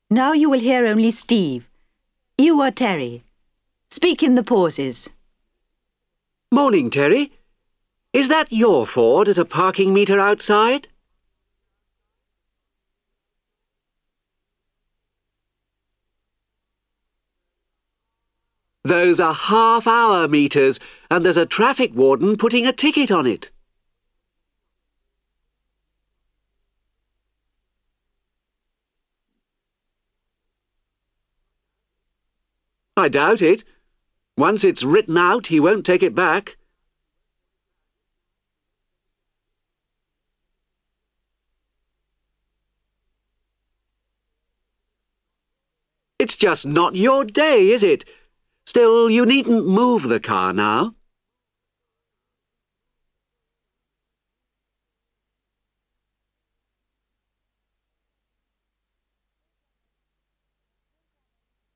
Now you will hear only Steve. You are Terry. Speak in the pauses. Morning, Terry. Is that your Ford at a parking meter outside? Those are half-hour meters, and there's a traffic warden putting a ticket on it. I doubt it. Once it's written out, he won't take it back. It's just not your day, is it? Still, you needn't move the car now.